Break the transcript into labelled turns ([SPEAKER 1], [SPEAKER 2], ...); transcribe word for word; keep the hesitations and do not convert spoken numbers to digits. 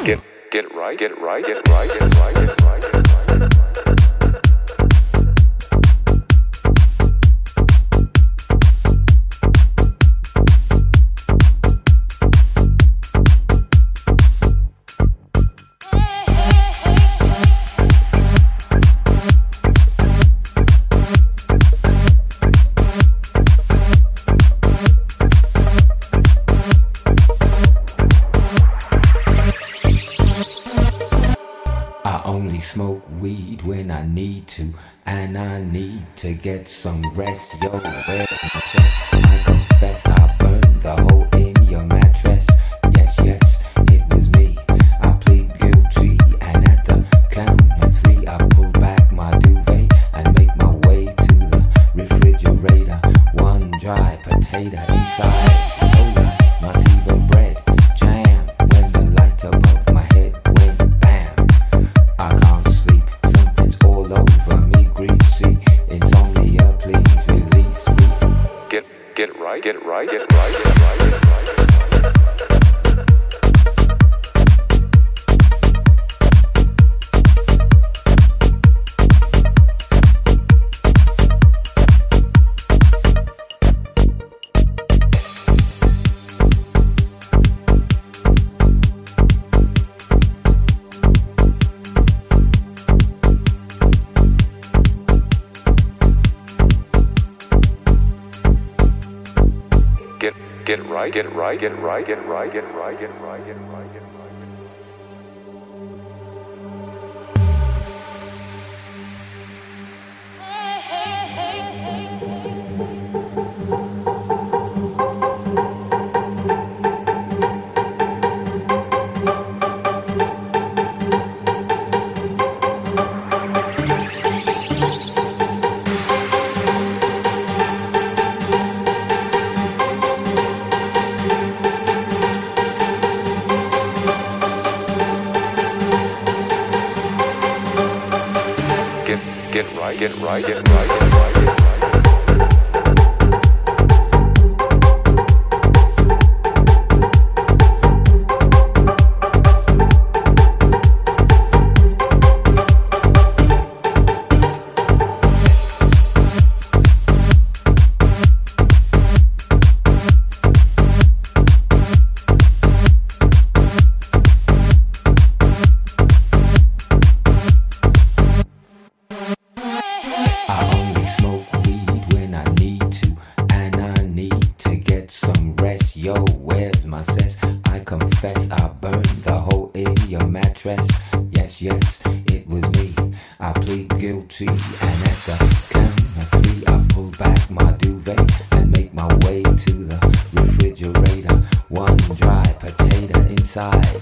[SPEAKER 1] Get get right, get right, get right, get right, get right, get right.
[SPEAKER 2] Smoke weed when I need to, and I need to get some rest. Yo, where my chest? I confess I burned the hole in your mattress. Yes, yes, it was me. I plead guilty, and at the count of three, I pull back my duvet and make my way to the refrigerator. One dry potato inside, cola, not even bread. Jam when the light above my head went bam. I can't sleep, something's all over me, greasy. Insomnia, please release me.
[SPEAKER 1] Get get right, get right, get right, get right, get right, get right. Get right, get right, get right, get right, get right, get right, get right, get right. Get right, get right, get right, get right, get right. Yo, where's my cess? I confess I burned the hole in your mattress. Yes, yes, it was me. I plead guilty, and at the count of three, I pull back my duvet and make my way to the refrigerator. One dry potato inside.